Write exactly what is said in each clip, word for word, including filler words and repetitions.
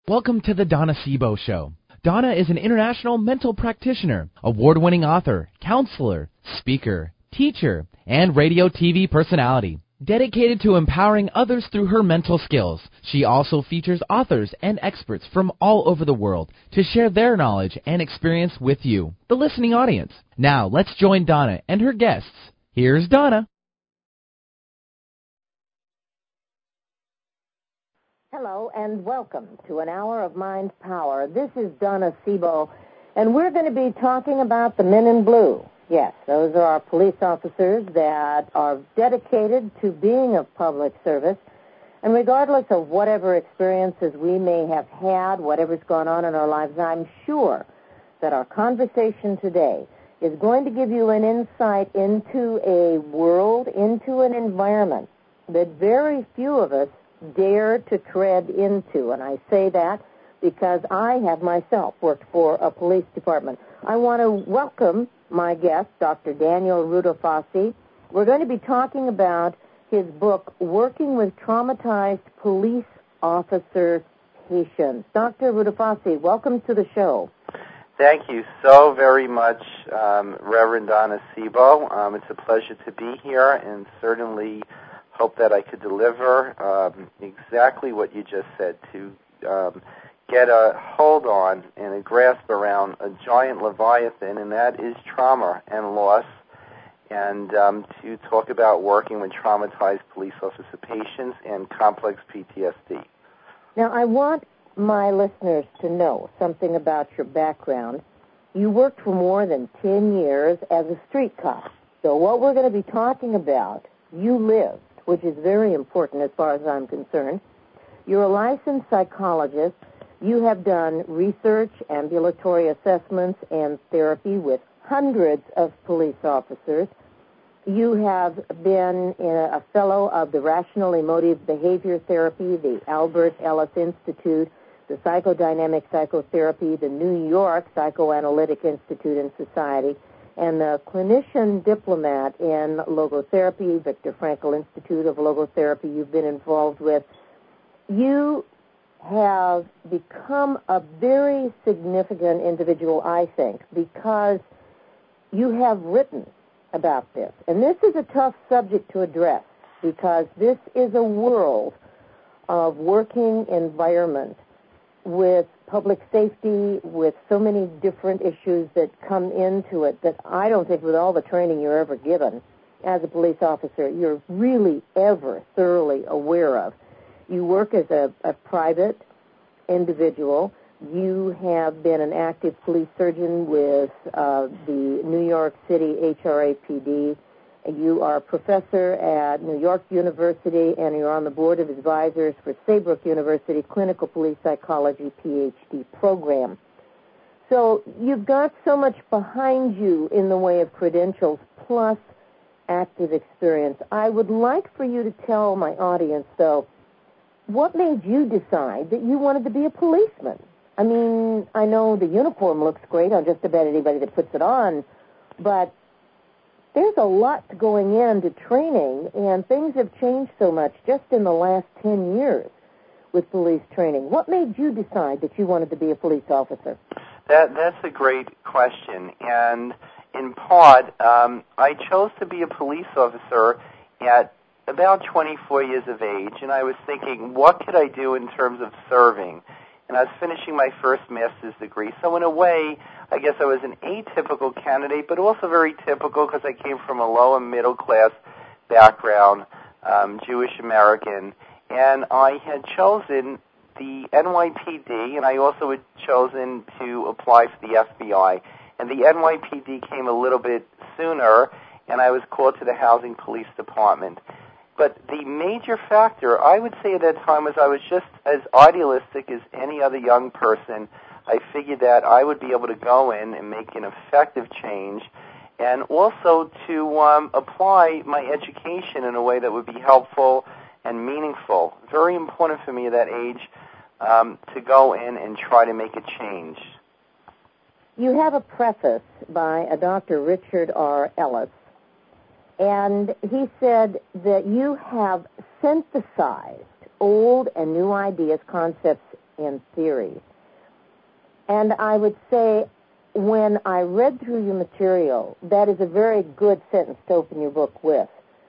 Welcome to the Donna Sebo Show. Donna is an international mental practitioner, award-winning author, counselor, speaker, teacher, and radio T V personality. Dedicated to empowering others through her mental skills, she also features authors and experts from all over the world to share their knowledge and experience with you, the listening audience. Now, let's join Donna and her guests. Here's Donna. Hello and welcome to an hour of Mind Power. This is Donna Sebo, and we're going to be talking about the men in blue. Yes, those are our police officers that are dedicated to being of public service, and regardless of whatever experiences we may have had, whatever's gone on in our lives, I'm sure that our conversation today is going to give you an insight into a world, into an environment that very few of us dare to tread into. And I say that because I have myself worked for a police department. I want to welcome my guest, Doctor Daniel Rudofasi. We're going to be talking about his book, Working with Traumatized Police Officer Patients. Doctor Rudofasi, welcome to the show. Thank you so very much, um, Reverend Donna Sebo. Um, it's a pleasure to be here, and certainly hope that I could deliver um, exactly what you just said, to um, get a hold on and a grasp around a giant leviathan, and that is trauma and loss, and um, to talk about working with traumatized police officer patients and complex P T S D. Now, I want my listeners to know something about your background. You worked for more than ten years as a street cop. So what we're going to be talking about, you lived, which is very important as far as I'm concerned. You're a licensed psychologist. You have done research, ambulatory assessments, and therapy with hundreds of police officers. You have been a fellow of the Rational Emotive Behavior Therapy, the Albert Ellis Institute, the Psychodynamic Psychotherapy, the New York Psychoanalytic Institute and Society, and the clinician diplomat in logotherapy, Viktor Frankl Institute of Logotherapy you've been involved with. You have become a very significant individual, I think, because you have written about this. And this is a tough subject to address because this is a world of working environment with public safety, with so many different issues that come into it that I don't think with all the training you're ever given as a police officer, you're really ever thoroughly aware of. You work as a, a private individual. You have been an active police surgeon with uh, the New York City H R A P D. You are a professor at New York University, and you're on the board of advisors for Saybrook University Clinical Police Psychology P H D program. So you've got so much behind you in the way of credentials plus active experience. I would like for you to tell my audience, though, what made you decide that you wanted to be a policeman? I mean, I know the uniform looks great on just about anybody that puts it on, but there's a lot going into training, and things have changed so much just in the last ten years with police training. What made you decide that you wanted to be a police officer? That That's a great question, and in part, um, I chose to be a police officer at about twenty-four years of age, and I was thinking, what could I do in terms of serving? And I was finishing my first master's degree, so in a way, I guess I was an atypical candidate, but also very typical because I came from a lower middle class background, um, Jewish American, and I had chosen the N Y P D, and I also had chosen to apply for the F B I. And the N Y P D came a little bit sooner, and I was called to the Housing Police Department. But the major factor, I would say at that time, was I was just as idealistic as any other young person. I figured that I would be able to go in and make an effective change, and also to um, apply my education in a way that would be helpful and meaningful. Very important for me at that age um, to go in and try to make a change. You have a preface by a Doctor Richard R. Ellis, and he said that you have synthesized old and new ideas, concepts, in theory. And I would say, when I read through your material, that is a very good sentence to open your book with.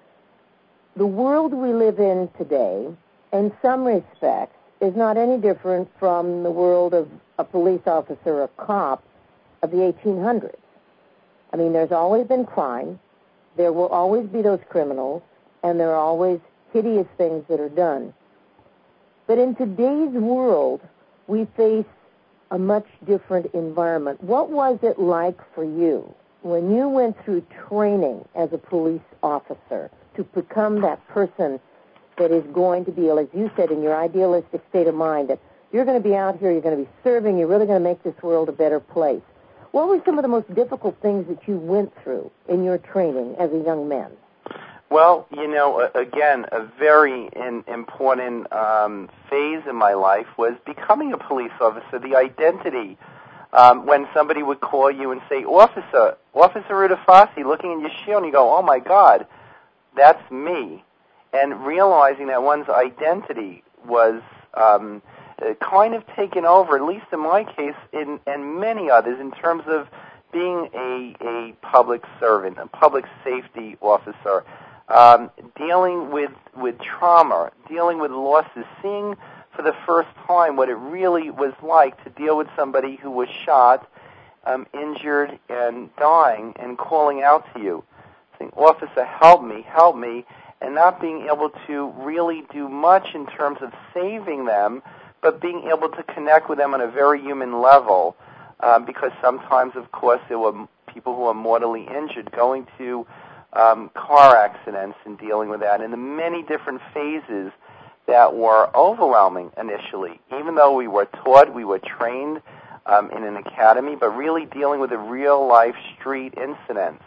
The world we live in today, in some respects, is not any different from the world of a police officer, a cop of the eighteen hundreds. I mean, there's always been crime, there will always be those criminals, and there are always hideous things that are done. But in today's world, we face a much different environment. What was it like for you when you went through training as a police officer to become that person that is going to be, as you said, in your idealistic state of mind, that you're going to be out here, you're going to be serving, you're really going to make this world a better place? What were some of the most difficult things that you went through in your training as a young man? Well, you know, again, a very in, important um, phase in my life was becoming a police officer, the identity. Um, when somebody would call you and say, Officer, Officer Rudafasi, looking in your shield, and you go, oh, my God, that's me. And realizing that one's identity was um, kind of taken over, at least in my case, in, and many others, in terms of being a, a public servant, a public safety officer, um, dealing with, with trauma, dealing with losses, seeing for the first time what it really was like to deal with somebody who was shot, um, injured, and dying, and calling out to you, saying, Officer, help me, help me, and not being able to really do much in terms of saving them, but being able to connect with them on a very human level, um, because sometimes, of course, there were people who were mortally injured going to um, car accidents and dealing with that, and the many different phases that were overwhelming initially. Even though we were taught, we were trained um, in an academy, but really dealing with the real-life street incidents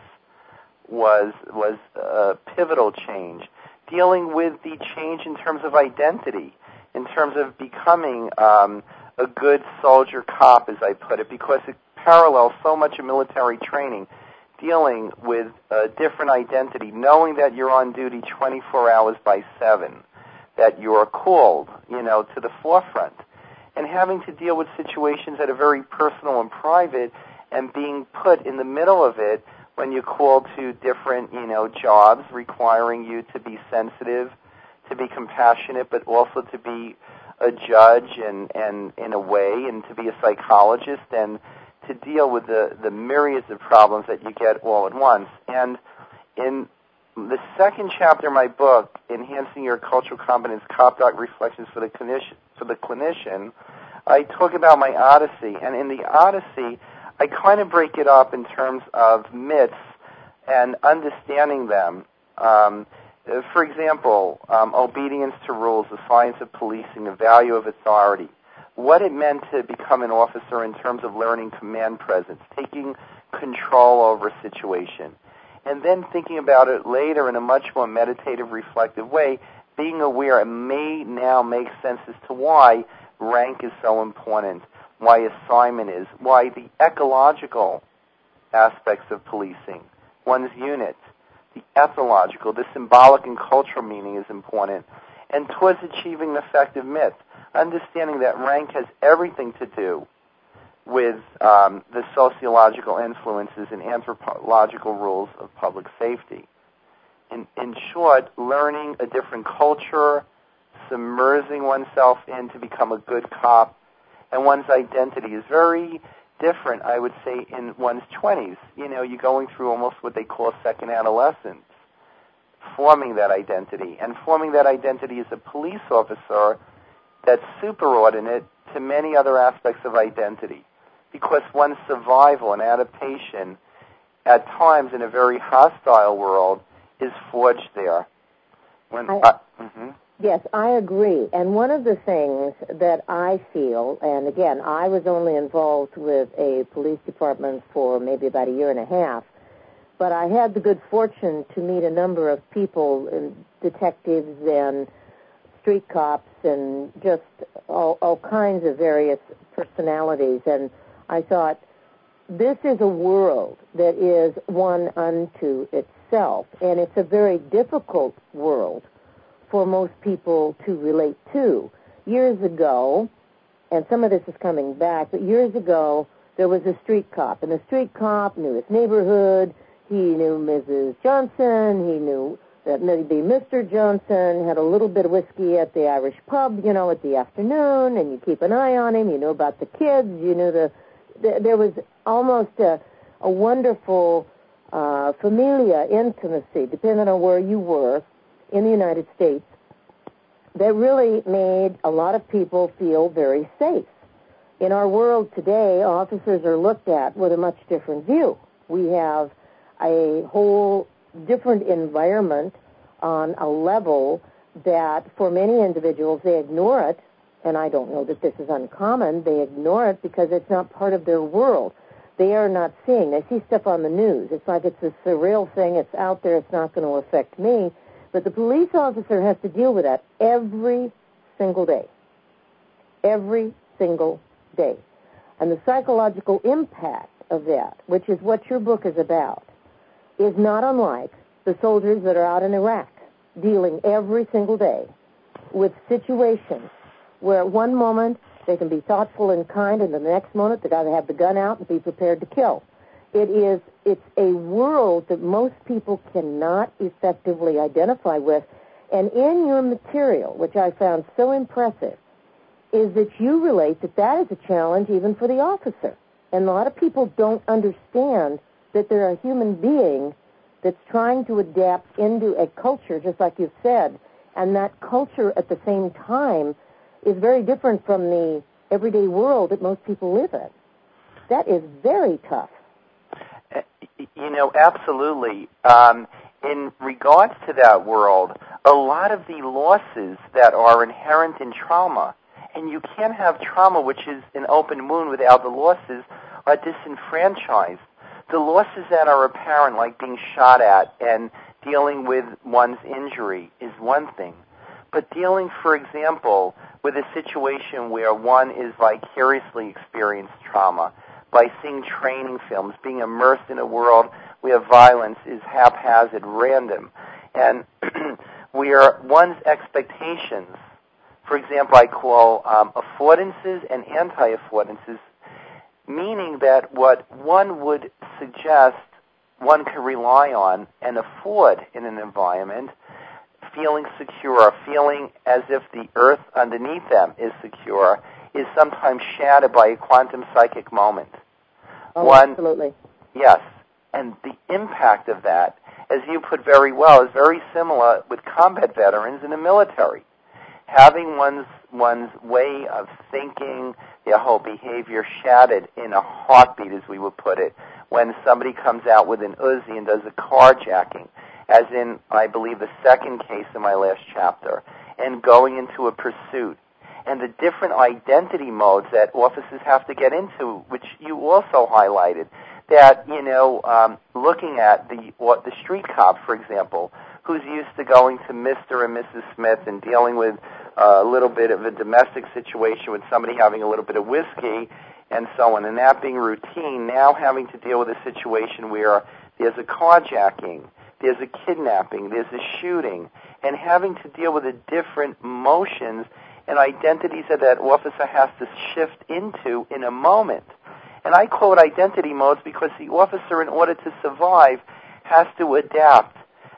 was was a pivotal change. Dealing with the change in terms of identity, in terms of becoming um, a good soldier cop, as I put it, because it parallels so much of military training, dealing with a different identity, knowing that you're on duty twenty-four hours by seven, that you're called, you know, to the forefront, and having to deal with situations that are very personal and private, and being put in the middle of it when you're called to different, you know, jobs requiring you to be sensitive, to be compassionate, but also to be a judge and, and in a way, and to be a psychologist, and to deal with the, the myriads of problems that you get all at once. And in the second chapter of my book, Enhancing Your Cultural Competence, Cop Doc Reflections for the Clinician, for the Clinician, I talk about my odyssey. And in the odyssey, I kind of break it up in terms of myths and understanding them. Um, for example, um, obedience to rules, the science of policing, the value of authority, what it meant to become an officer in terms of learning command presence, taking control over a situation, and then thinking about it later in a much more meditative, reflective way, being aware it may now make sense as to why rank is so important, why assignment is, why the ecological aspects of policing, one's unit, the ethological, the symbolic and cultural meaning is important, and towards achieving an effective myth, understanding that rank has everything to do with um, the sociological influences and anthropological rules of public safety. In, in short, learning a different culture, submersing oneself in to become a good cop, and one's identity is very different, I would say, in one's twenties. You know, you're going through almost what they call second adolescence, forming that identity, and forming that identity as a police officer that's superordinate to many other aspects of identity, because one's survival and adaptation at times in a very hostile world is forged there. When I, I, mm-hmm. Yes, I agree. And one of the things that I feel, and again, I was only involved with a police department for maybe about a year and a half, but I had the good fortune to meet a number of people, detectives and street cops and just all, all kinds of various personalities. And I thought, this is a world that is one unto itself, and it's a very difficult world for most people to relate to. Years ago, and some of this is coming back, but years ago, there was a street cop, and the street cop knew his neighborhood. He knew Missus Johnson. He knew that maybe Mister Johnson had a little bit of whiskey at the Irish pub, you know, at the afternoon, and you keep an eye on him. You knew about the kids. You knew the, the there was almost a, a wonderful uh, familia intimacy, depending on where you were in the United States, that really made a lot of people feel very safe. In our world today, officers are looked at with a much different view. We have a whole different environment on a level that for many individuals, they ignore it, and I don't know that this is uncommon. They ignore it because it's not part of their world. They are not seeing. They see stuff on the news. It's like it's a surreal thing. It's out there. It's not going to affect me. But the police officer has to deal with that every single day. Every single day. And the psychological impact of that, which is what your book is about, is not unlike the soldiers that are out in Iraq dealing every single day with situations where at one moment they can be thoughtful and kind, and the next moment they got to have the gun out and be prepared to kill. It is, it's a world that most people cannot effectively identify with. And in your material, which I found so impressive, is that you relate that that is a challenge even for the officer. And a lot of people don't understand that they're a human being that's trying to adapt into a culture, just like you've said, and that culture at the same time is very different from the everyday world that most people live in. That is very tough. You know, absolutely. Um, in regards to that world, a lot of the losses that are inherent in trauma, and you can't have trauma which is an open wound without the losses, are disenfranchised. The losses that are apparent, like being shot at and dealing with one's injury, is one thing. But dealing, for example, with a situation where one is vicariously experienced trauma by seeing training films, being immersed in a world where violence is haphazard, random, and where one's expectations, for example, I call um, affordances and anti-affordances, meaning that what one would suggest one can rely on and afford in an environment, feeling secure, feeling as if the earth underneath them is secure, is sometimes shattered by a quantum psychic moment. Oh, one, absolutely. Yes, and the impact of that, as you put very well, is very similar with combat veterans in the military. Having one's one's way of thinking, their whole behavior shattered in a heartbeat, as we would put it, when somebody comes out with an Uzi and does a carjacking, as in, I believe, the second case in my last chapter, and going into a pursuit, and the different identity modes that officers have to get into, which you also highlighted, that, you know, um, looking at the what, the street cop, for example, who's used to going to Mister and Missus Smith and dealing with uh, a little bit of a domestic situation with somebody having a little bit of whiskey and so on, and that being routine, now having to deal with a situation where there's a carjacking, there's a kidnapping, there's a shooting, and having to deal with the different motions and identities that that officer has to shift into in a moment. And I call it identity modes because the officer, in order to survive, has to adapt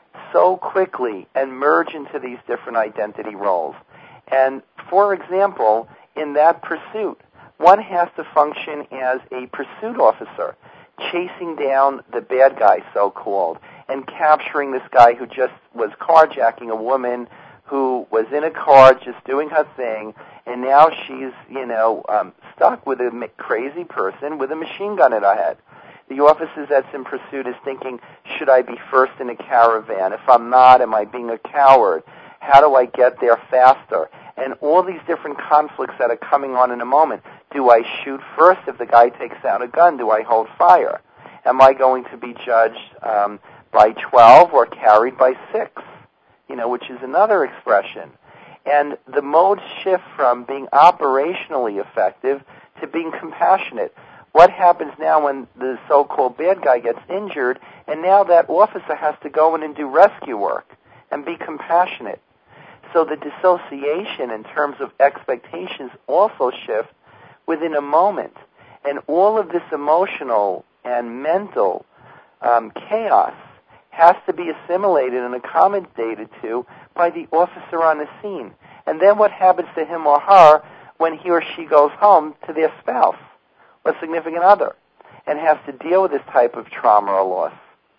so quickly and merge into these different identity roles. And, for example, in that pursuit, one has to function as a pursuit officer, chasing down the bad guy, so-called, and capturing this guy who just was carjacking a woman who was in a car just doing her thing, and now she's, you know, um, stuck with a crazy person with a machine gun at her head. The officer that's in pursuit is thinking, should I be first in a caravan? If I'm not, am I being a coward? How do I get there faster? And all these different conflicts that are coming on in a moment. Do I shoot first if the guy takes out a gun? Do I hold fire? Am I going to be judged um, by twelve or carried by six? You know, which is another expression. And the modes shift from being operationally effective to being compassionate. What happens now when the so-called bad guy gets injured, and now that officer has to go in and do rescue work and be compassionate? So the dissociation in terms of expectations also shift within a moment. And all of this emotional and mental um, chaos has to be assimilated and accommodated to by the officer on the scene. And then what happens to him or her when he or she goes home to their spouse or significant other and has to deal with this type of trauma or loss?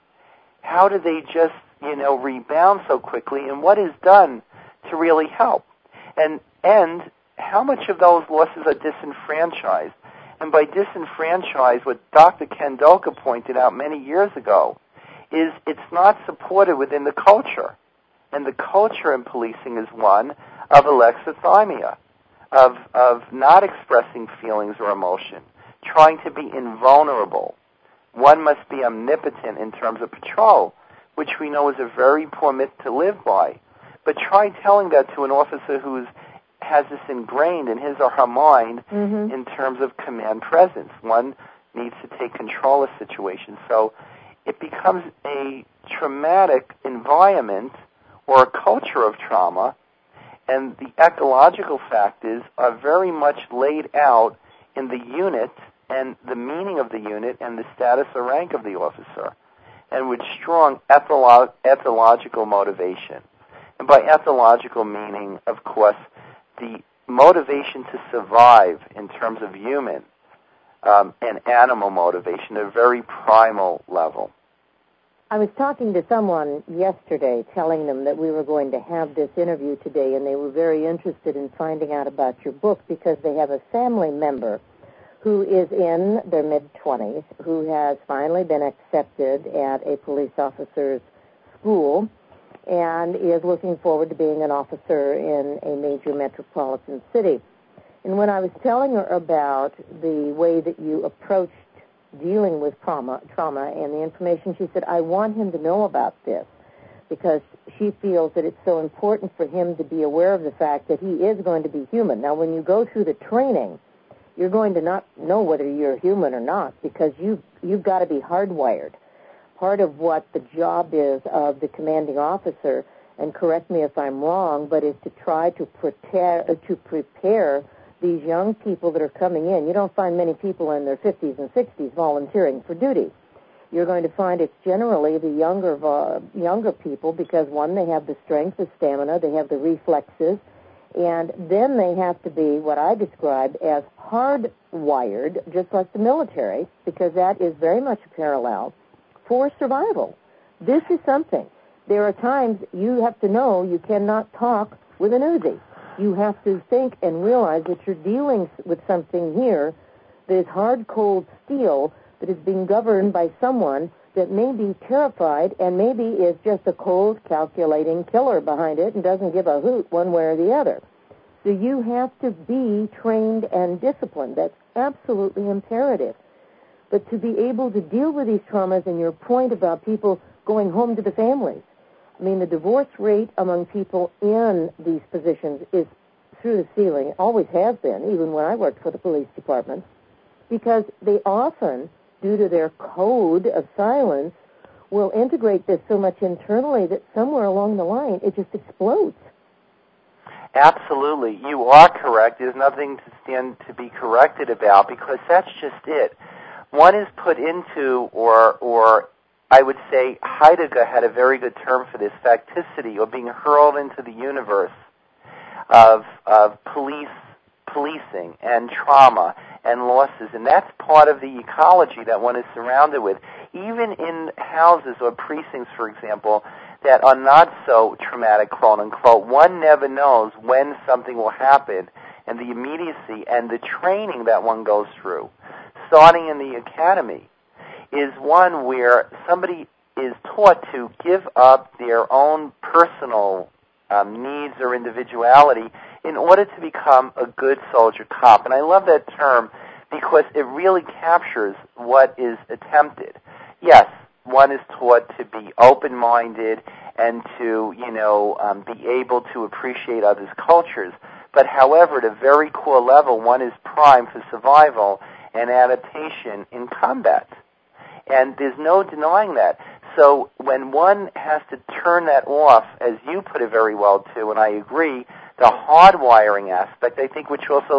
How do they just, you know, rebound so quickly, and what is done to really help? And and how much of those losses are disenfranchised? And by disenfranchised, what Doctor Ken Doka pointed out many years ago is it's not supported within the culture. And the culture in policing is one of alexithymia, of, of not expressing feelings or emotion, trying to be invulnerable. One must be omnipotent in terms of patrol, which we know is a very poor myth to live by. But try telling that to an officer who has this ingrained in his or her mind mm-hmm. in terms of command presence. One needs to take control of situations. So it becomes a traumatic environment or a culture of trauma, and the ecological factors are very much laid out in the unit and the meaning of the unit and the status or rank of the officer, and with strong etholo- ethological motivation. And by ethological meaning, of course, the motivation to survive in terms of human um, and animal motivation, a very primal level. I was talking to someone yesterday telling them that we were going to have this interview today, and they were very interested in finding out about your book because they have a family member who is in their mid-twenties, who has finally been accepted at a police officer's school and is looking forward to being an officer in a major metropolitan city. And when I was telling her about the way that you approached dealing with trauma, trauma and the information, she said, I want him to know about this because she feels that it's so important for him to be aware of the fact that he is going to be human. Now, when you go through the training, you're going to not know whether you're human or not because you, you've got to be hardwired. Part of what the job is of the commanding officer, and correct me if I'm wrong, but is to try to prepare, to prepare these young people that are coming in. You don't find many people in their fifties and sixties volunteering for duty. You're going to find it's generally the younger uh, younger people because, one, they have the strength, the stamina, they have the reflexes, and then they have to be what I describe as hardwired, just like the military, because that is very much a parallel for survival. This is something. There are times you have to know you cannot talk with an Uzi. You have to think and realize that you're dealing with something here that is hard, cold steel that is being governed by someone that may be terrified and maybe is just a cold, calculating killer behind it and doesn't give a hoot one way or the other. So you have to be trained and disciplined. That's absolutely imperative. But to be able to deal with these traumas, and your point about people going home to the families, I mean, the divorce rate among people in these positions is through the ceiling. It always has been, even when I worked for the police department, because they often, due to their code of silence, will integrate this so much internally that somewhere along the line it just explodes. Absolutely. You are correct. There's nothing to stand to be corrected about because that's just it. One is put into, or or I would say Heidegger had a very good term for this, facticity, or being hurled into the universe of of police policing and trauma and losses, and that's part of the ecology that one is surrounded with. Even in houses or precincts, for example, that are not so traumatic, quote unquote, one never knows when something will happen, and the immediacy and the training that one goes through, starting in the academy, is one where somebody is taught to give up their own personal um, needs or individuality in order to become a good soldier cop. And I love that term because it really captures what is attempted. Yes, one is taught to be open-minded and to, you know, um, be able to appreciate others' cultures. But however, at a very core level, one is primed for survival and adaptation in combat. And there's no denying that. So when one has to turn that off, as you put it very well too, and I agree, the hardwiring aspect, I think, which also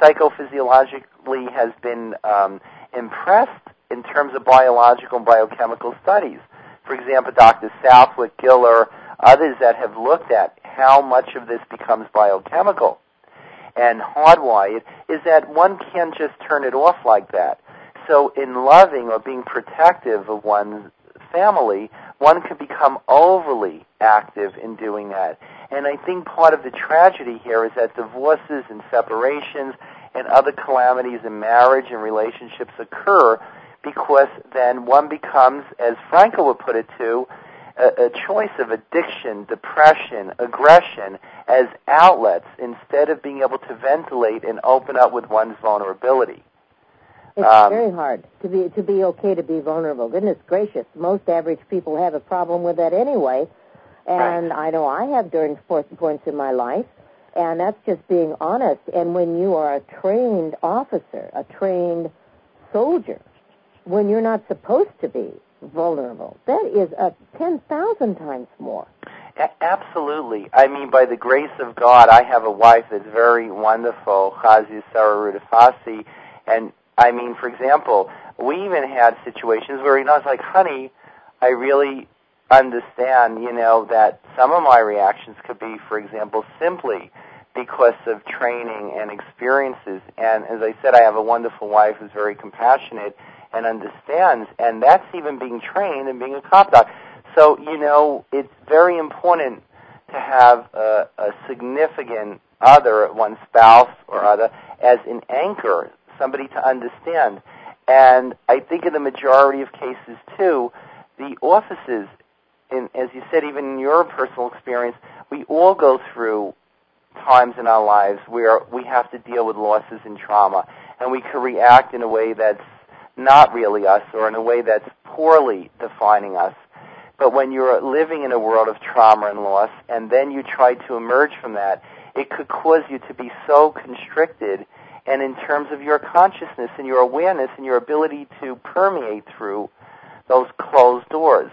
psychophysiologically has been um, impressed in terms of biological and biochemical studies. For example, Doctor Southwick, Giller, others that have looked at how much of this becomes biochemical and hardwired, is that one can't just turn it off like that. So in loving or being protective of one's family, one could become overly active in doing that. And I think part of the tragedy here is that divorces and separations and other calamities in marriage and relationships occur because then one becomes, as Frankl would put it too, a, a choice of addiction, depression, aggression as outlets instead of being able to ventilate and open up with one's vulnerability. It's um, very hard to be to be okay to be vulnerable. Goodness gracious, most average people have a problem with that anyway, and right. I know I have during points in my life, and that's just being honest. And when you are a trained officer, a trained soldier, when you're not supposed to be vulnerable, that is a ten thousand times more. A- absolutely. I mean, by the grace of God, I have a wife that's very wonderful, Chazi Sarah Rudafasi, and I mean, for example, we even had situations where, you know, it's like, honey, I really understand, you know, that some of my reactions could be, for example, simply because of training and experiences. And as I said, I have a wonderful wife who's very compassionate and understands, and that's even being trained and being a cop doc. So, you know, it's very important to have a, a significant other, one spouse or other, as an anchor, somebody to understand. And I think in the majority of cases, too, the offices, in, as you said, even in your personal experience, we all go through times in our lives where we have to deal with losses and trauma, and we can react in a way that's not really us or in a way that's poorly defining us. But when you're living in a world of trauma and loss, and then you try to emerge from that, it could cause you to be so constricted, and in terms of your consciousness and your awareness and your ability to permeate through those closed doors.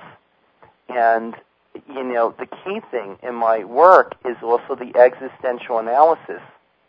And, you know, the key thing in my work is also the existential analysis.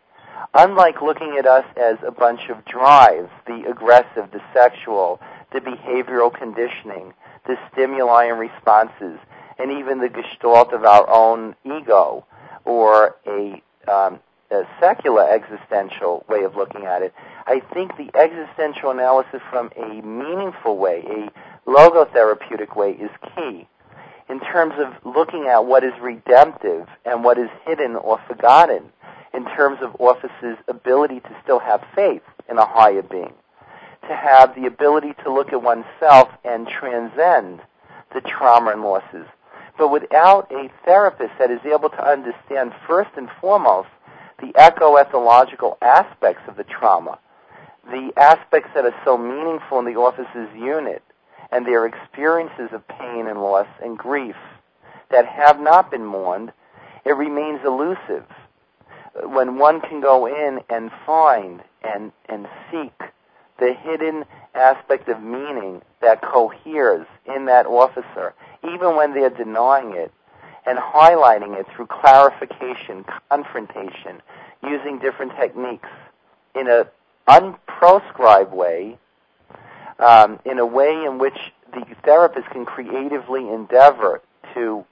Unlike looking at us as a bunch of drives, the aggressive, the sexual, the behavioral conditioning, the stimuli and responses, and even the gestalt of our own ego, or a um, a secular existential way of looking at it, I think the existential analysis from a meaningful way, a logotherapeutic way, is key in terms of looking at what is redemptive and what is hidden or forgotten, in terms of office's ability to still have faith in a higher being, to have the ability to look at oneself and transcend the trauma and losses. But without a therapist that is able to understand first and foremost the eco-ethological aspects of the trauma, the aspects that are so meaningful in the office's unit, and their experiences of pain and loss and grief that have not been mourned, it remains elusive. When one can go in and find and, and seek the hidden aspect of meaning that coheres in that officer, even when they're denying it, and highlighting it through clarification, confrontation, using different techniques in an unproscribed way, um, in a way in which the therapist can creatively endeavor to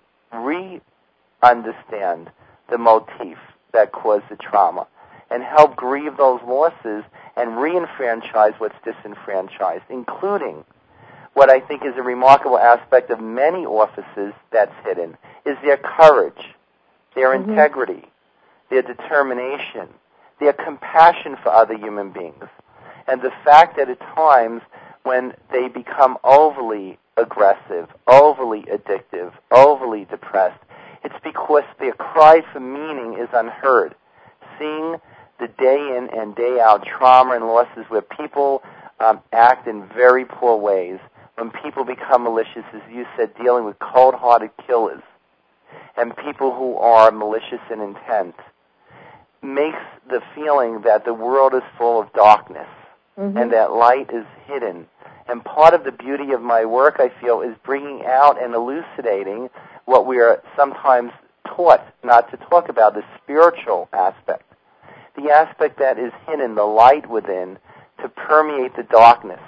re-understand the motif that caused the trauma and help grieve those losses and re-enfranchise what's disenfranchised, including what I think is a remarkable aspect of many offices that's hidden, is their courage, their mm-hmm. integrity, their determination, their compassion for other human beings, and the fact that at times when they become overly aggressive, overly addictive, overly depressed, it's because their cry for meaning is unheard. Seeing the day in and day out trauma and losses where people um, act in very poor ways, when people become malicious, as you said, dealing with cold-hearted killers and people who are malicious in intent, makes the feeling that the world is full of darkness mm-hmm. and that light is hidden. And part of the beauty of my work, I feel, is bringing out and elucidating what we are sometimes taught not to talk about, the spiritual aspect, the aspect that is hidden, the light within, to permeate the darkness.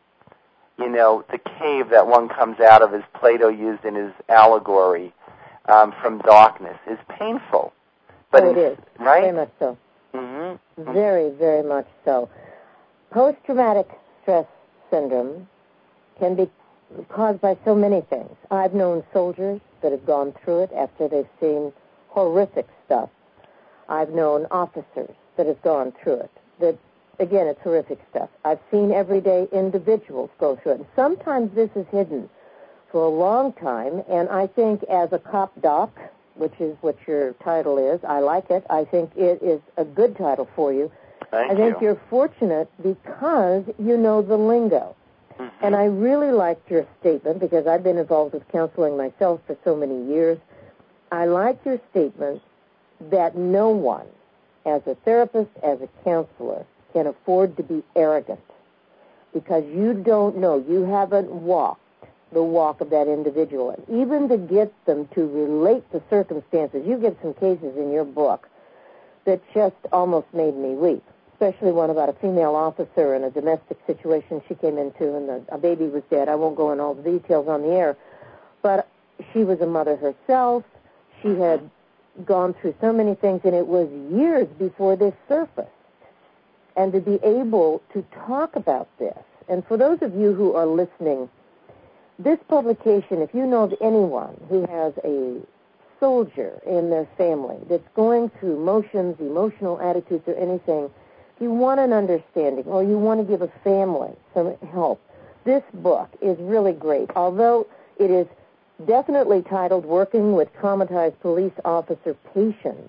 You know, the cave that one comes out of, as Plato used in his allegory, um, from darkness, is painful. But oh, it is. Right? Very much so. Mm-hmm. Very, very much so. Post-traumatic stress syndrome can be caused by so many things. I've known soldiers that have gone through it after they've seen horrific stuff. I've known officers that have gone through it. That, again, it's horrific stuff. I've seen everyday individuals go through it. And sometimes this is hidden for a long time, and I think as a cop doc, which is what your title is, I like it. I think it is a good title for you. Thank I think you. you're fortunate because you know the lingo. Mm-hmm. And I really liked your statement because I've been involved with counseling myself for so many years. I like your statement that no one, as a therapist, as a counselor, can afford to be arrogant because you don't know, you haven't walked the walk of that individual. And even to get them to relate the circumstances, you get some cases in your book that just almost made me weep, especially one about a female officer in a domestic situation she came into and the, a baby was dead. I won't go into all the details on the air, but she was a mother herself. She had gone through so many things, and it was years before this surfaced. And to be able to talk about this, and for those of you who are listening, this publication, if you know of anyone who has a soldier in their family that's going through emotions, emotional attitudes, or anything, if you want an understanding or you want to give a family some help, this book is really great. Although it is definitely titled Working with Traumatized Police Officer Patients,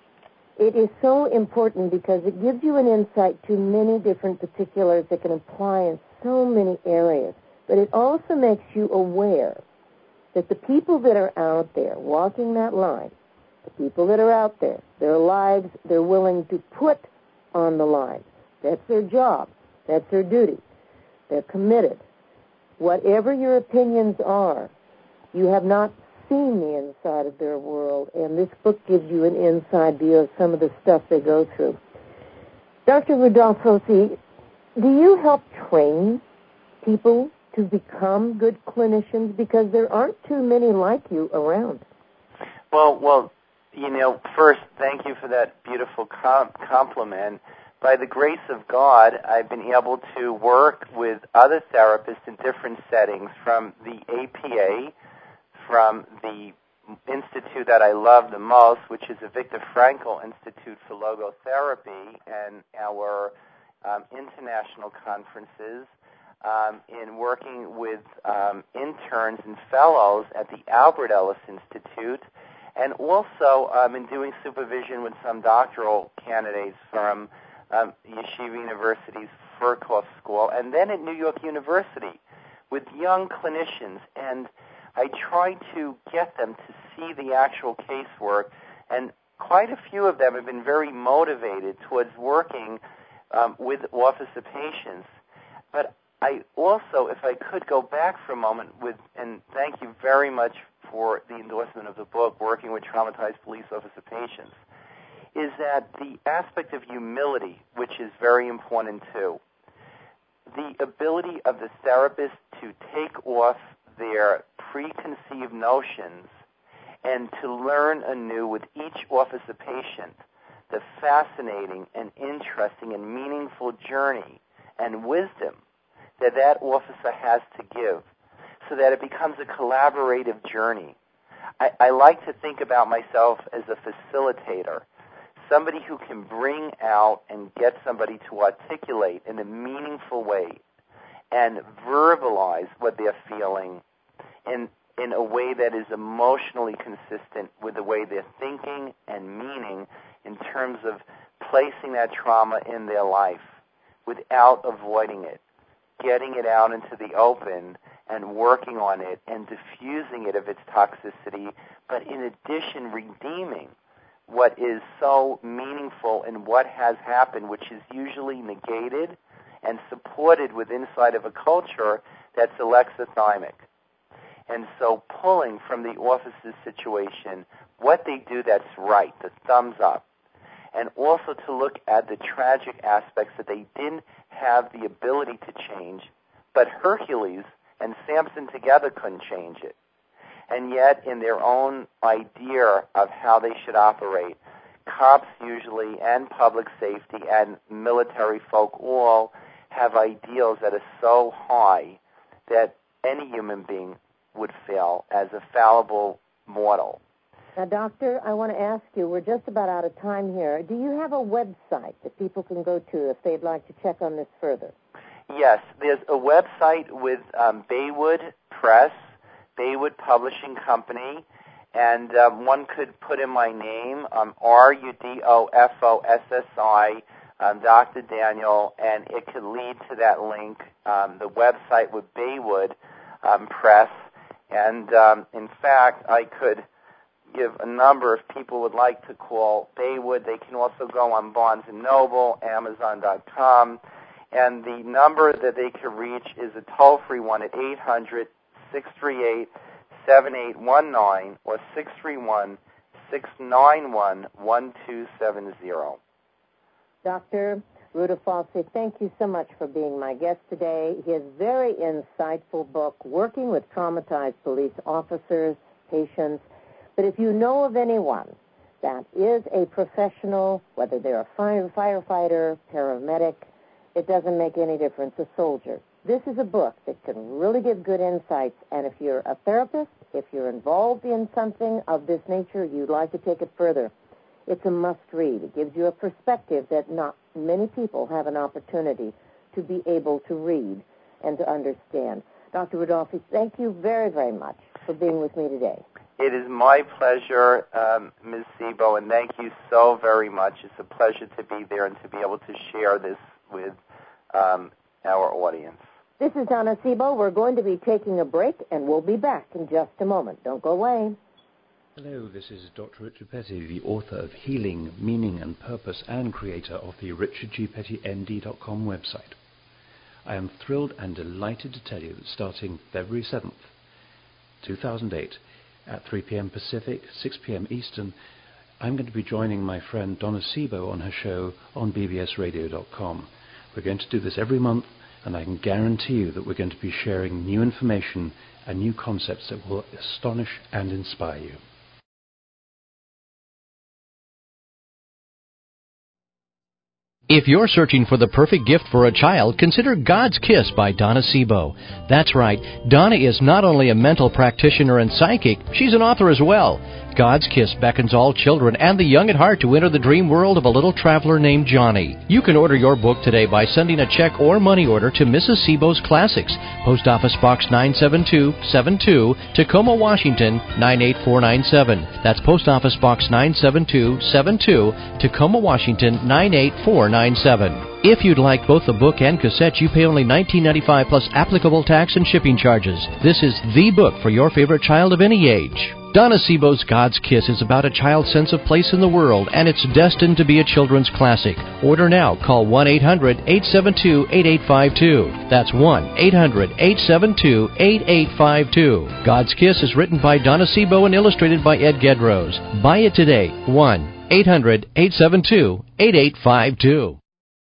it is so important because it gives you an insight to many different particulars that can apply in so many areas. But it also makes you aware that the people that are out there walking that line, the people that are out there, their lives they're willing to put on the line. That's their job. That's their duty. They're committed. Whatever your opinions are, you have not seen the inside of their world, and this book gives you an inside view of some of the stuff they go through. Doctor Rudolph-Hosey, do you help train people to become good clinicians? Because there aren't too many like you around. Well, well, you know, first, thank you for that beautiful com- compliment. By the grace of God, I've been able to work with other therapists in different settings, from the A P A, from the institute that I love the most, which is the Viktor Frankl Institute for Logotherapy, and our um, international conferences, um, in working with um, interns and fellows at the Albert Ellis Institute, and also um, in doing supervision with some doctoral candidates from um, Yeshiva University's Furkov School, and then at New York University with young clinicians. And I try to get them to see the actual casework, and quite a few of them have been very motivated towards working um, with officer patients. But I also, if I could go back for a moment, with, and thank you very much for the endorsement of the book, Working with Traumatized Police Officer Patients, is that the aspect of humility, which is very important too. The ability of the therapist to take off their preconceived notions and to learn anew with each officer patient the fascinating and interesting and meaningful journey and wisdom that that officer has to give, so that it becomes a collaborative journey. I, I like to think about myself as a facilitator, somebody who can bring out and get somebody to articulate in a meaningful way and verbalize what they're feeling in, in a way that is emotionally consistent with the way they're thinking and meaning in terms of placing that trauma in their life without avoiding it, getting it out into the open and working on it and diffusing it of its toxicity, but in addition redeeming what is so meaningful in what has happened, which is usually negated and supported with inside of a culture that's alexithymic. And so pulling from the officer's situation what they do that's right, the thumbs up, and also to look at the tragic aspects that they didn't have the ability to change, but Hercules and Samson together couldn't change it. And yet, in their own idea of how they should operate, cops usually, and public safety, and military folk all have ideals that are so high that any human being would fail as a fallible mortal. Now, Doctor, I want to ask you, we're just about out of time here. Do you have a website that people can go to if they'd like to check on this further? Yes, there's a website with um, Baywood Press, Baywood Publishing Company, and um, one could put in my name, um, R U D O F O S S I, um, Doctor Daniel, and it could lead to that link, um, the website with Baywood um, Press. And, um, in fact, I could give a number if people would like to call Baywood. They can also go on Barnes and Noble, Amazon dot com, and the number that they can reach is a toll-free one at eight hundred, six three eight, seven eight one nine or six three one, six nine one, one two seven zero. Doctor Ruda Falsi, thank you so much for being my guest today. His very insightful book, Working with Traumatized Police Officers, Patients. But if you know of anyone that is a professional, whether they're a fire, firefighter, paramedic, it doesn't make any difference, a soldier. This is a book that can really give good insights, and if you're a therapist, if you're involved in something of this nature, you'd like to take it further, it's a must-read. It gives you a perspective that not many people have an opportunity to be able to read and to understand. Doctor Rudolphi, thank you very, very much for being with me today. It is my pleasure, um, Miz Sebo, and thank you so very much. It's a pleasure to be there and to be able to share this with um, our audience. This is Donna Sebo. We're going to be taking a break, and we'll be back in just a moment. Don't go away. Hello, this is Doctor Richard Petty, the author of Healing, Meaning and Purpose and creator of the richard g petty n d dot com website. I am thrilled and delighted to tell you that starting February seventh, two thousand eight, at three p.m. Pacific, six p.m. Eastern, I'm going to be joining my friend Donna Sebo on her show on b b s radio dot com. We're going to do this every month, and I can guarantee you that we're going to be sharing new information and new concepts that will astonish and inspire you. If you're searching for the perfect gift for a child, consider God's Kiss by Donna Sebo. That's right, Donna is not only a mental practitioner and psychic, she's an author as well. God's Kiss beckons all children and the young at heart to enter the dream world of a little traveler named Johnny. You can order your book today by sending a check or money order to Missus Sebo's Classics, Post Office Box nine seven two seven two, Tacoma, Washington nine eight four nine seven. That's Post Office Box nine seven two seven two, Tacoma, Washington nine eight four nine seven. If you'd like both the book and cassette, you pay only nineteen ninety-five dollars plus applicable tax and shipping charges. This is the book for your favorite child of any age. Donna Sebo's God's Kiss is about a child's sense of place in the world, and it's destined to be a children's classic. Order now. Call one eight hundred eight seven two eight eight five two. That's one eight hundred eight seven two eight eight five two. God's Kiss is written by Donna Sebo and illustrated by Ed Gedrose. Buy it today. one eight hundred eight seven two eight eight five two.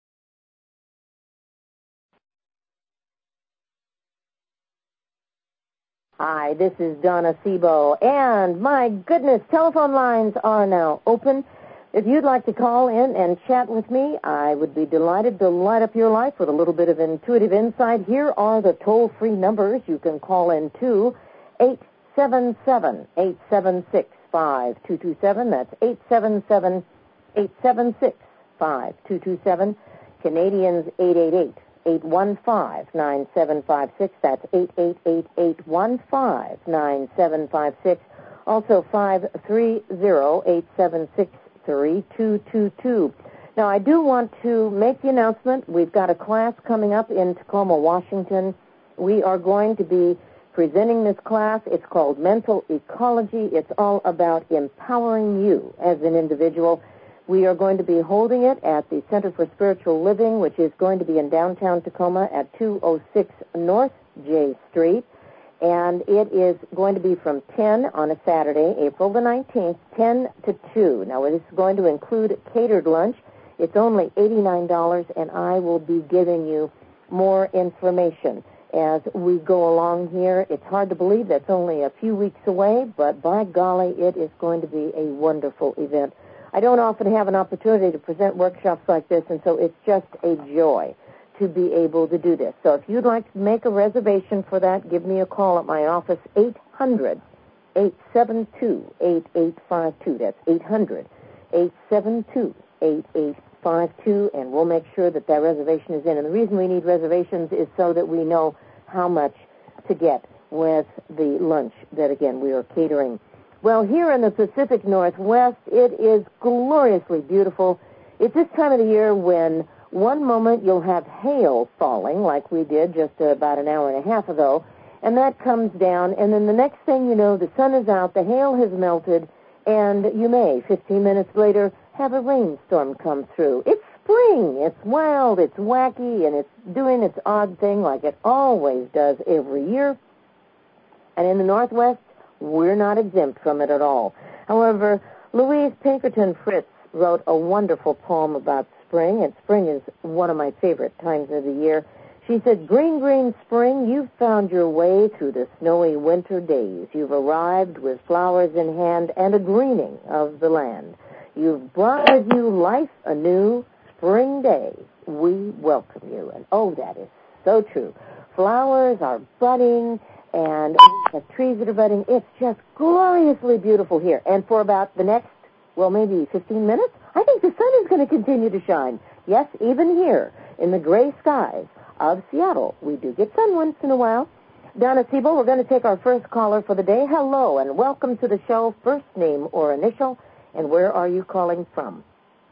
Hi, this is Donna Sebo, and my goodness, telephone lines are now open. If you'd like to call in and chat with me, I would be delighted to light up your life with a little bit of intuitive insight. Here are the toll-free numbers you can call in to: eight seven seven, eight seven six, five two two seven. That's eight seven seven, eight seven six, five two two seven. Canadians, eight eight eight, eight one five, nine seven five six. That's eight eight eight, eight one five, nine seven five six. Also five three zero, eight seven six, three two two two. Now, I do want to make the announcement. We've got a class coming up in Tacoma, Washington. We are going to be presenting this class. It's called Mental Ecology. It's all about empowering you as an individual. We are going to be holding it at the Center for Spiritual Living, which is going to be in downtown Tacoma at two oh six North J Street. And it is going to be from ten on a Saturday, April the nineteenth, ten to two. Now, this is going to include catered lunch. It's only eighty-nine dollars, and I will be giving you more information as we go along here. It's hard to believe that's only a few weeks away, but by golly, it is going to be a wonderful event. I don't often have an opportunity to present workshops like this, and so it's just a joy to be able to do this. So if you'd like to make a reservation for that, give me a call at my office, eight hundred, eight seven two, eight eight five two. That's eight hundred, eight seven two, eight eight five two, and we'll make sure that that reservation is in. And the reason we need reservations is so that we know how much to get with the lunch that, again, we are catering. Well, here in the Pacific Northwest, it is gloriously beautiful. It's this time of the year when one moment you'll have hail falling, like we did just about an hour and a half ago, and that comes down, and then the next thing you know, the sun is out, the hail has melted, and you may, fifteen minutes later, have a rainstorm come through. It's spring. It's wild, it's wacky, and it's doing its odd thing like it always does every year. And in the Northwest, we're not exempt from it at all. However, Louise Pinkerton Fritz wrote a wonderful poem about spring, and spring is one of my favorite times of the year. She said, "Green, green spring, you've found your way through the snowy winter days. You've arrived with flowers in hand and a greening of the land. You've brought with you life anew, spring day. We welcome you." And oh, that is so true. Flowers are budding, and the trees that are budding. It's just gloriously beautiful here. And for about the next, well, maybe fifteen minutes, I think the sun is going to continue to shine. Yes, even here in the gray skies of Seattle, we do get sun once in a while. Donna Siebel, we're going to take our first caller for the day. Hello, and welcome to the show. First name or initial, and where are you calling from?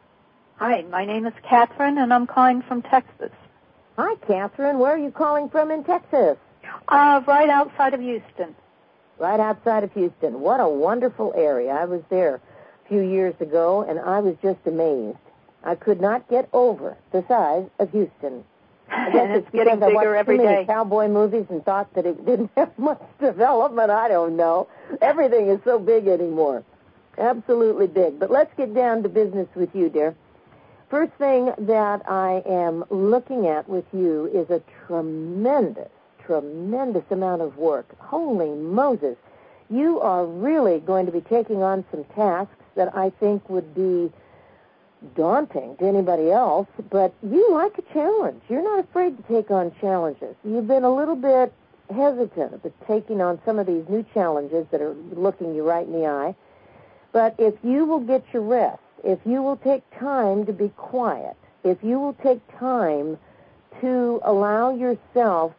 Hi, my name is Catherine, and I'm calling from Texas. Hi, Catherine. Where are you calling from in Texas? Uh, right outside of Houston. Right outside of Houston. What a wonderful area. I was there a few years ago, and I was just amazed. I could not get over the size of Houston. I guess and it's, it's getting because I bigger watched every too many day. cowboy movies and thought that it didn't have much development. I don't know. Everything is so big anymore. Absolutely big. But let's get down to business with you, dear. First thing that I am looking at with you is a tremendous, tremendous amount of work. Holy Moses. You are really going to be taking on some tasks that I think would be daunting to anybody else, but you like a challenge. You're not afraid to take on challenges. You've been a little bit hesitant about taking on some of these new challenges that are looking you right in the eye. But if you will get your rest, if you will take time to be quiet, if you will take time to allow yourself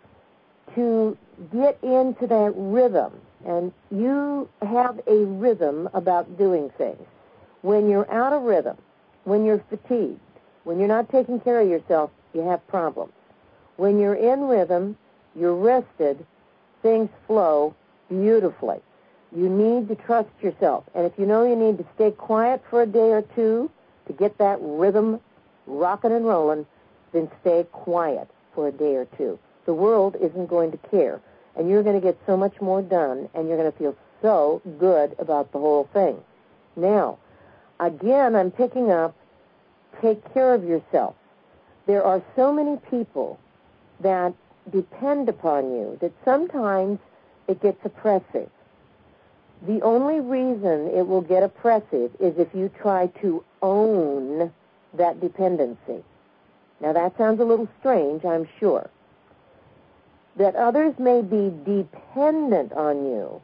to get into that rhythm, and you have a rhythm about doing things. When you're out of rhythm, when you're fatigued, when you're not taking care of yourself, you have problems. When you're in rhythm, you're rested, things flow beautifully. You need to trust yourself. And if you know you need to stay quiet for a day or two to get that rhythm rocking and rolling, then stay quiet for a day or two. The world isn't going to care. And you're going to get so much more done, and you're going to feel so good about the whole thing. Now, again, I'm picking up, take care of yourself. There are so many people that depend upon you that sometimes it gets oppressive. The only reason it will get oppressive is if you try to own that dependency. Now, that sounds a little strange, I'm sure. That others may be dependent on you.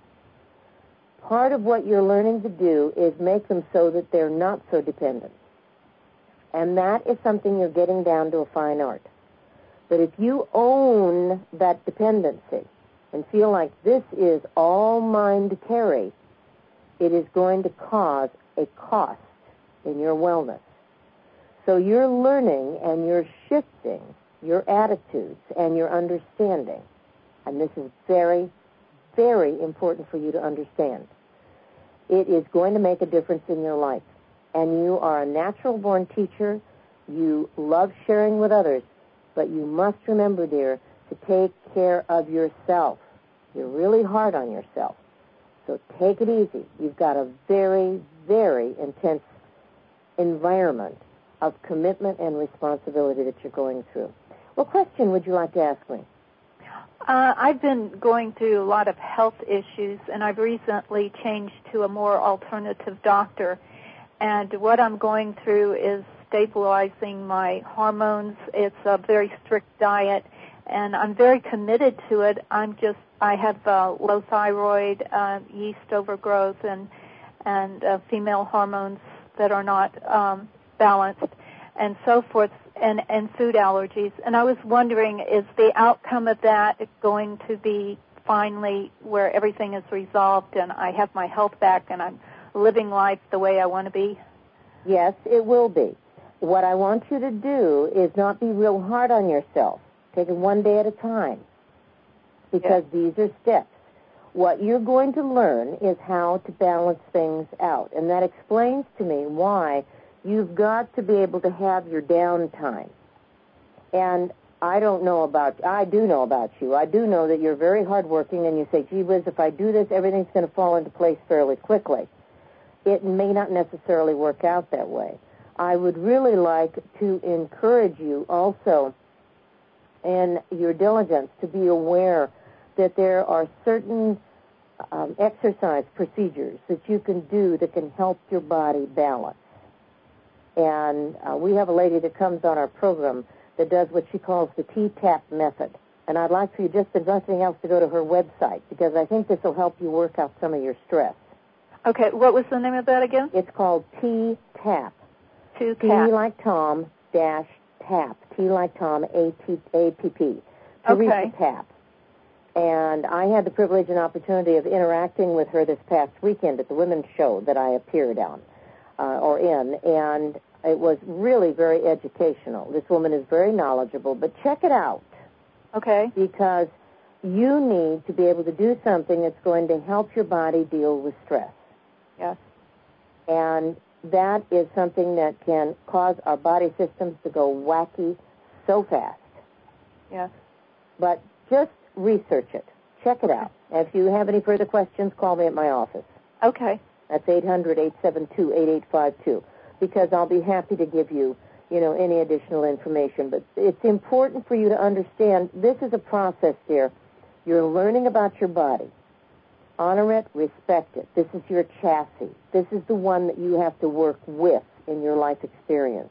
Part of what you're learning to do is make them so that they're not so dependent. And that is something you're getting down to a fine art. But if you own that dependency and feel like this is all mine to carry, it is going to cause a cost in your wellness. So you're learning and you're shifting your attitudes and your understanding. And this is very, very important for you to understand. It is going to make a difference in your life. And you are a natural-born teacher. You love sharing with others. But you must remember, dear, to take care of yourself. You're really hard on yourself. So take it easy. You've got a very, very intense environment of commitment and responsibility that you're going through. What question would you like to ask me? Uh, I've been going through a lot of health issues, and I've recently changed to a more alternative doctor. And what I'm going through is stabilizing my hormones. It's a very strict diet, and I'm very committed to it. I'm just, I have uh, low thyroid, uh, yeast overgrowth, and and uh, female hormones that are not um, balanced, and so forth, and, and food allergies. And I was wondering, is the outcome of that going to be finally where everything is resolved and I have my health back and I'm living life the way I want to be? Yes, it will be. What I want you to do is not be real hard on yourself. Take it one day at a time, because yes. These are steps. What you're going to learn is how to balance things out, and that explains to me why you've got to be able to have your downtime. And I don't know about, I do know about you. I do know that you're very hardworking, and you say, gee whiz, if I do this, everything's going to fall into place fairly quickly. It may not necessarily work out that way. I would really like to encourage you also in your diligence to be aware that there are certain um, exercise procedures that you can do that can help your body balance. And uh, we have a lady that comes on our program that does what she calls the T TAP method. And I'd like for you, just if nothing else, to go to her website, because I think this will help you work out some of your stress. Okay, what was the name of that again? It's called T TAP. T T like Tom, dash tap. T like Tom, A T A P P. Teresa okay. Tap. And I had the privilege and opportunity of interacting with her this past weekend at the women's show that I appeared on, uh, or in, and it was really very educational. This woman is very knowledgeable, but check it out. Okay. Because you need to be able to do something that's going to help your body deal with stress. Yes. And that is something that can cause our body systems to go wacky so fast. Yes. But just research it. Check it out. And if you have any further questions, call me at my office. Okay. That's eight hundred, eight seven two, eight eight five two, because I'll be happy to give you, you know, any additional information. But it's important for you to understand this is a process, dear. You're learning about your body. Honor it, respect it. This is your chassis. This is the one that you have to work with in your life experience.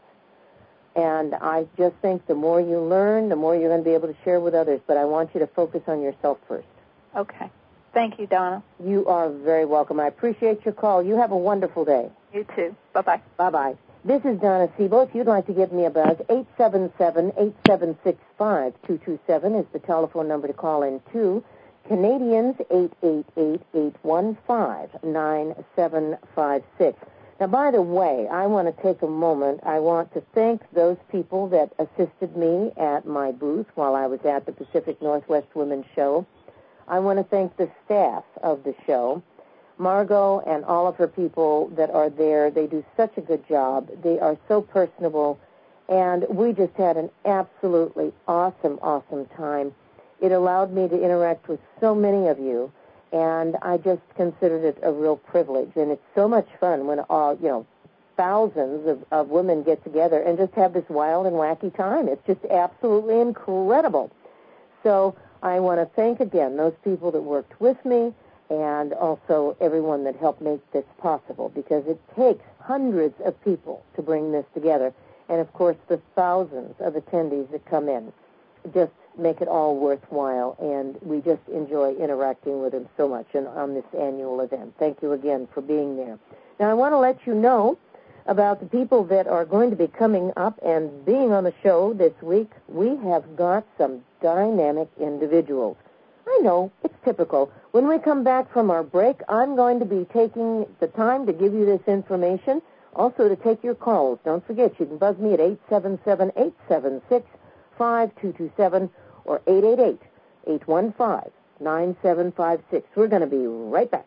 And I just think the more you learn, the more you're going to be able to share with others. But I want you to focus on yourself first. Okay. Thank you, Donna. You are very welcome. I appreciate your call. You have a wonderful day. You too. Bye-bye. Bye-bye. This is Donna Sebo. If you'd like to give me a buzz, eight seven seven, eight seven six, five two two seven is the telephone number to call in to. Canadians, eight eight eight, eight one five, nine seven five six. Now, by the way, I want to take a moment. I want to thank those people that assisted me at my booth while I was at the Pacific Northwest Women's Show. I want to thank the staff of the show. Margot and all of her people that are there, they do such a good job. They are so personable, and we just had an absolutely awesome, awesome time. It allowed me to interact with so many of you, and I just considered it a real privilege. And it's so much fun when all, you know, thousands of, of women get together and just have this wild and wacky time. It's just absolutely incredible. So I want to thank again those people that worked with me and also everyone that helped make this possible, because it takes hundreds of people to bring this together. And, of course, the thousands of attendees that come in just make it all worthwhile, and we just enjoy interacting with them so much in, on this annual event. Thank you again for being there. Now, I want to let you know about the people that are going to be coming up and being on the show this week. We have got some dynamic individuals. I know, it's typical. When we come back from our break, I'm going to be taking the time to give you this information, also to take your calls. Don't forget, you can buzz me at eight seven seven, eight seven six, five two two seven or eight eight eight, eight one five, nine seven five six. We're going to be right back.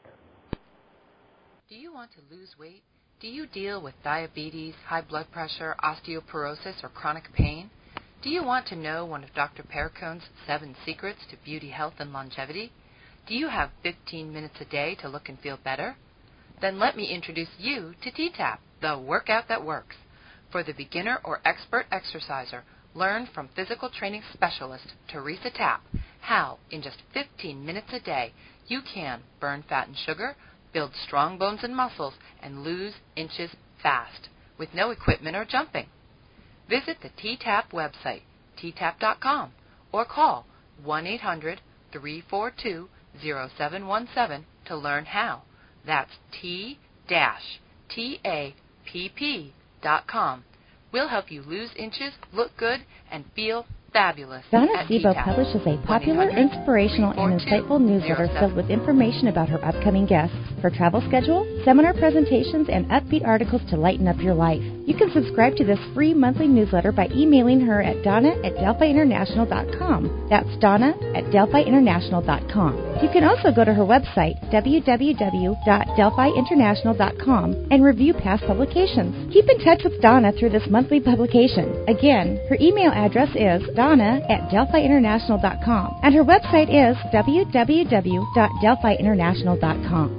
Do you want to lose weight? Do you deal with diabetes, high blood pressure, osteoporosis, or chronic pain? Do you want to know one of Doctor Perricone's seven secrets to beauty, health, and longevity? Do you have fifteen minutes a day to look and feel better? Then let me introduce you to T TAP, the workout that works. For the beginner or expert exerciser, learn from physical training specialist Teresa Tapp how, in just fifteen minutes a day, you can burn fat and sugar, build strong bones and muscles, and lose inches fast with no equipment or jumping. Visit the T TAP website, T tap dot com, or call one eight hundred, three four two, zero seven one seven to learn how. That's T T A P P dot com. We'll help you lose inches, look good, and feel fabulous. Donna Sebo publishes a popular, inspirational, and insightful newsletter filled with information about her upcoming guests, her travel schedule, seminar presentations, and upbeat articles to lighten up your life. You can subscribe to this free monthly newsletter by emailing her at donna at delphi international dot com. That's Donna at delphi international dot com. You can also go to her website, w w w dot delphi international dot com, and review past publications. Keep in touch with Donna through this monthly publication. Again, her email address is donna at delphi international dot com, and her website is w w w dot delphi international dot com.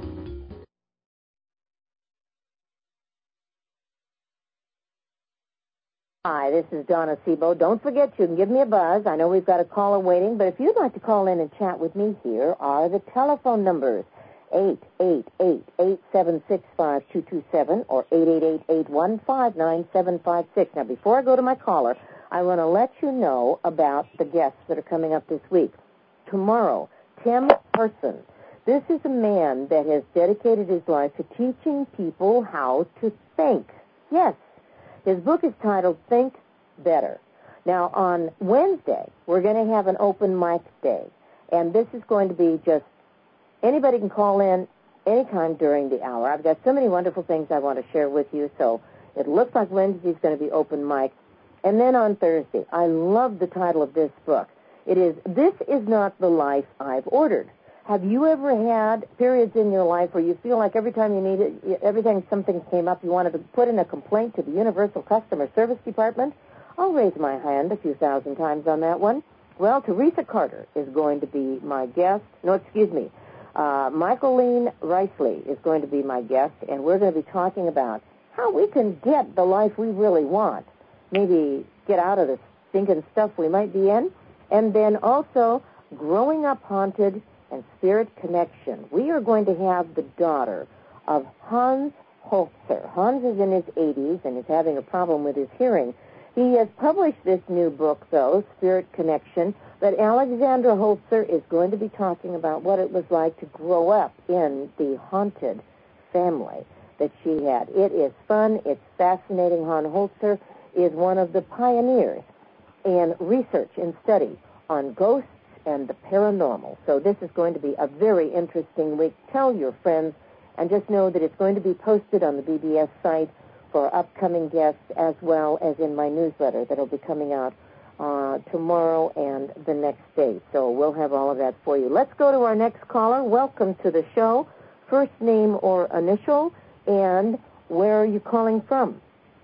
Hi, this is Donna Sebo. Don't forget, you can give me a buzz. I know we've got a caller waiting, but if you'd like to call in and chat with me, here are the telephone numbers. eight eight eight, eight seven six, five two two seven or eight eight eight, eight one five, nine seven five six. Now, before I go to my caller, I want to let you know about the guests that are coming up this week. Tomorrow, Tim Person. This is a man that has dedicated his life to teaching people how to think. Yes. His book is titled Think Better. Now, on Wednesday, we're going to have an open mic day, and this is going to be just anybody can call in anytime during the hour. I've got so many wonderful things I want to share with you, so it looks like Wednesday's going to be open mic. And then on Thursday, I love the title of this book. It is, This Is Not the Life I've Ordered. Have you ever had periods in your life where you feel like every time you need it, every time something came up, you wanted to put in a complaint to the Universal Customer Service Department? I'll raise my hand a few thousand times on that one. Well, Teresa Carter is going to be my guest. No, excuse me. Uh, Michaeline Riceley is going to be my guest, and we're going to be talking about how we can get the life we really want. Maybe get out of the stinking stuff we might be in. And then also, growing up haunted and spirit connection. We are going to have the daughter of Hans Holzer. Hans is in his eighties and is having a problem with his hearing. He has published this new book, though, Spirit Connection, but Alexandra Holzer is going to be talking about what it was like to grow up in the haunted family that she had. It is fun. It's fascinating. Hans Holzer is one of the pioneers in research and study on ghosts and the paranormal. So this is going to be a very interesting week. Tell your friends, and just know that it's going to be posted on the B B S site for upcoming guests, as well as in my newsletter that will be coming out uh, tomorrow and the next day. So we'll have all of that for you. Let's go to our next caller. Welcome to the show. First name or initial, and where are you calling from?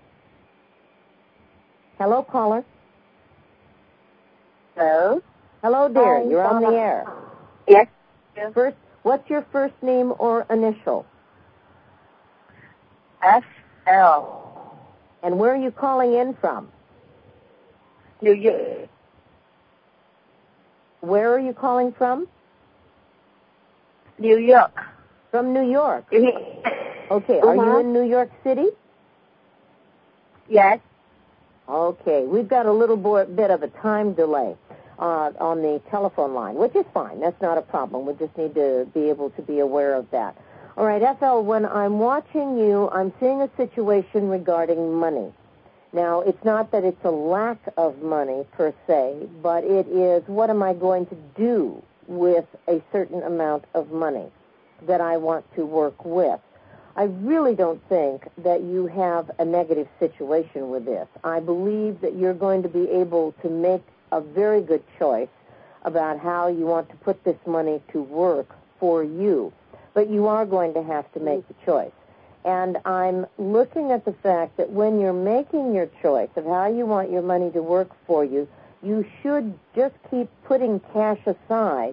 Hello, caller. Hello. Hello, dear. Hi, You're on Donna. the air. Yes. First, what's your first name or initial? F L. And where are you calling in from? New York. Where are you calling from? New York. From New York. Okay. Uh-huh. Are you in New York City? Yes. Okay. We've got a little bit of a time delay uh, on the telephone line, which is fine. That's not a problem. We just need to be able to be aware of that. All right, F L, when I'm watching you, I'm seeing a situation regarding money. Now, it's not that it's a lack of money per se, but it is what am I going to do with a certain amount of money that I want to work with. I really don't think that you have a negative situation with this. I believe that you're going to be able to make a very good choice about how you want to put this money to work for you. But you are going to have to make the choice. And I'm looking at the fact that when you're making your choice of how you want your money to work for you, you should just keep putting cash aside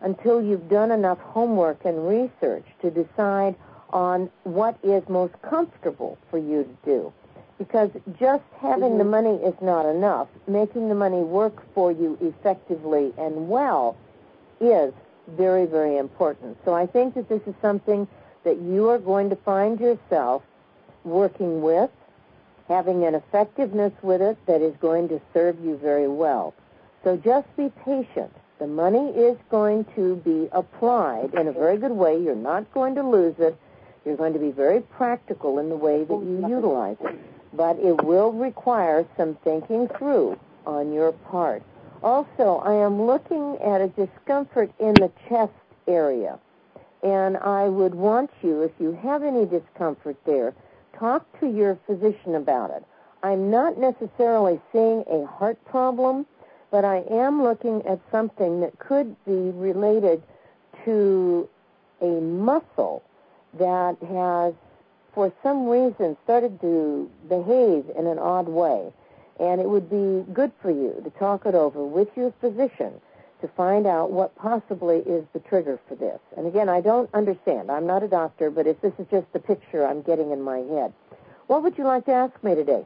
until you've done enough homework and research to decide on what is most comfortable for you to do. Because just having mm-hmm. the money is not enough. Making the money work for you effectively and well is very, very important. So I think that this is something that you are going to find yourself working with, having an effectiveness with it that is going to serve you very well. So just be patient. The money is going to be applied in a very good way. You're not going to lose it. You're going to be very practical in the way that you utilize it. But it will require some thinking through on your part. Also, I am looking at a discomfort in the chest area. And I would want you, if you have any discomfort there, talk to your physician about it. I'm not necessarily seeing a heart problem, but I am looking at something that could be related to a muscle that has, for some reason, started to behave in an odd way. And it would be good for you to talk it over with your physician to find out what possibly is the trigger for this. And again, I don't understand. I'm not a doctor, but if this is just the picture I'm getting in my head. What would you like to ask me today?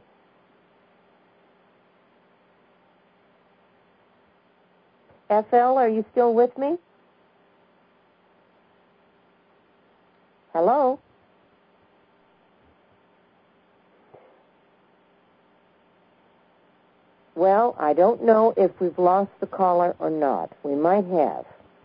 F L, are you still with me? Hello? Well, I don't know if we've lost the caller or not. We might have.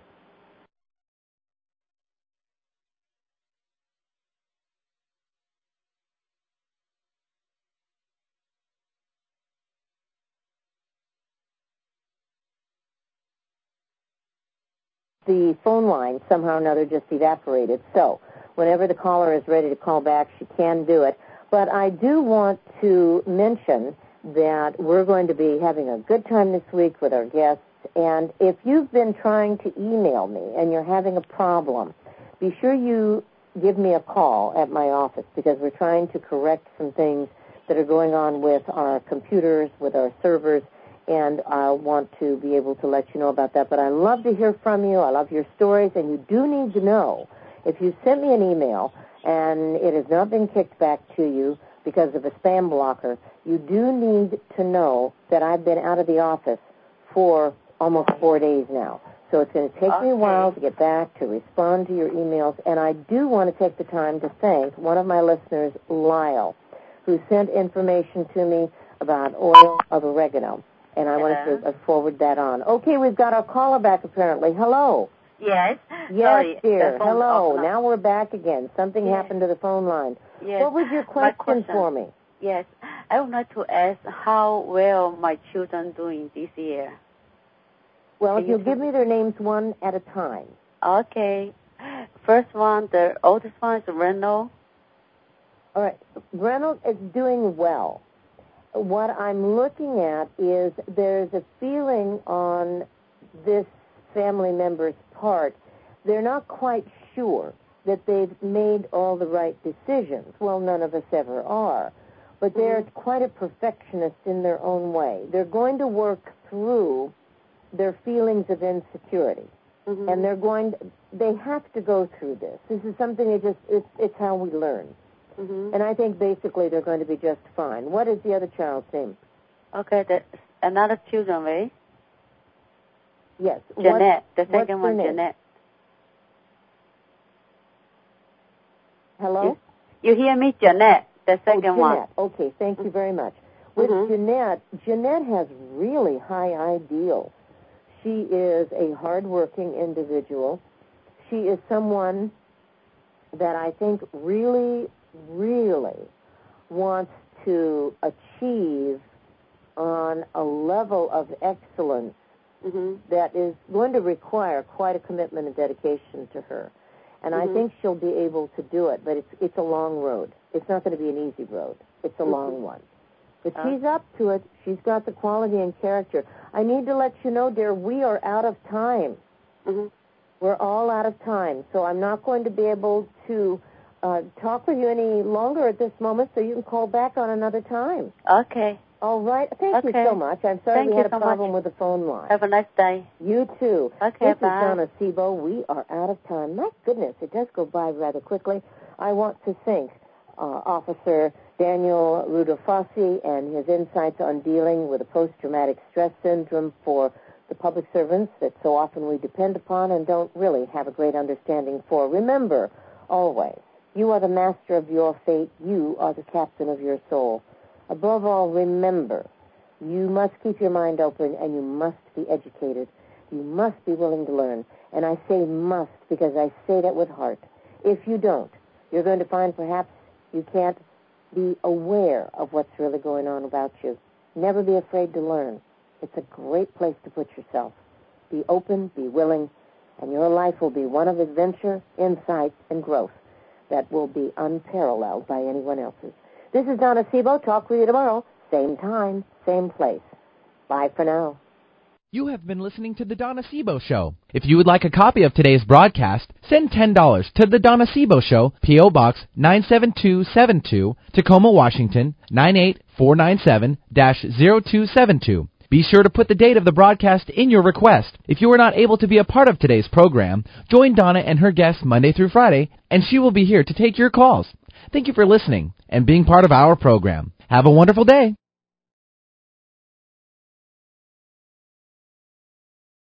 The phone line somehow or another just evaporated. So whenever the caller is ready to call back, she can do it. But I do want to mention that we're going to be having a good time this week with our guests. And if you've been trying to email me and you're having a problem, be sure you give me a call at my office because we're trying to correct some things that are going on with our computers, with our servers, and I want to be able to let you know about that. But I love to hear from you. I love your stories, and you do need to know if you sent me an email and it has not been kicked back to you because of a spam blocker, you do need to know that I've been out of the office for almost four days now. So it's going to take okay. me a while to get back to respond to your emails. And I do want to take the time to thank one of my listeners, Lyle, who sent information to me about oil of oregano. And I want to forward that on. Okay, we've got our caller back apparently. Hello. Yes. Yes, Sorry, dear. Hello. Now we're back again. Something yes. happened to the phone line. Yes. What was your question, question for me? Yes. I would like to ask how well my children doing this year. Well, Can if you'll you give me their names one at a time. Okay. First one, the oldest one is Reynolds. All right. Reynolds is doing well. What I'm looking at is there's a feeling on this family member's part. They're not quite sure that they've made all the right decisions. Well, none of us ever are. But they're mm-hmm. quite a perfectionist in their own way. They're going to work through their feelings of insecurity. Mm-hmm. And they're going to, they have to go through this. This is something that just, it's, it's how we learn. Mm-hmm. And I think basically they're going to be just fine. What is the other child's name? Okay, the, another children, right? Yes. Jeanette. What, the second one, Jeanette. Hello? You, you hear me? Jeanette, the second oh, Jeanette. one. Okay, thank you very much. With mm-hmm. Jeanette, Jeanette has really high ideals. She is a hardworking individual. She is someone that I think really, really wants to achieve on a level of excellence mm-hmm. that is going to require quite a commitment and dedication to her. And mm-hmm. I think she'll be able to do it, but it's it's a long road. It's not going to be an easy road. It's a mm-hmm. long one. But uh, she's up to it. She's got the quality and character. I need to let you know, dear, we are out of time. Mm-hmm. We're all out of time, so I'm not going to be able to uh, talk with you any longer at this moment, so you can call back on another time. Okay. All right. Thank Okay. you so much. I'm sorry Thank we you had a so problem much. with the phone line. Have a nice day. You too. Okay, this bye. is Donna Sebo. We are out of time. My goodness, it does go by rather quickly. I want to thank uh, Officer Daniel Rudolfossi and his insights on dealing with the post-traumatic stress syndrome for the public servants that so often we depend upon and don't really have a great understanding for. Remember, always, you are the master of your fate. You are the captain of your soul. Above all, remember, you must keep your mind open and you must be educated. You must be willing to learn. And I say must because I say that with heart. If you don't, you're going to find perhaps you can't be aware of what's really going on about you. Never be afraid to learn. It's a great place to put yourself. Be open, be willing, and your life will be one of adventure, insight, and growth that will be unparalleled by anyone else's. This is Donna Sebo. Talk with you tomorrow. Same time, same place. Bye for now. You have been listening to The Donna Sebo Show. If you would like a copy of today's broadcast, send ten dollars to The Donna Sebo Show, P O. Box nine seven two seven two, Tacoma, Washington, nine eight four nine seven dash zero two seven two. Be sure to put the date of the broadcast in your request. If you are not able to be a part of today's program, join Donna and her guests Monday through Friday, and she will be here to take your calls. Thank you for listening and being part of our program. Have a wonderful day.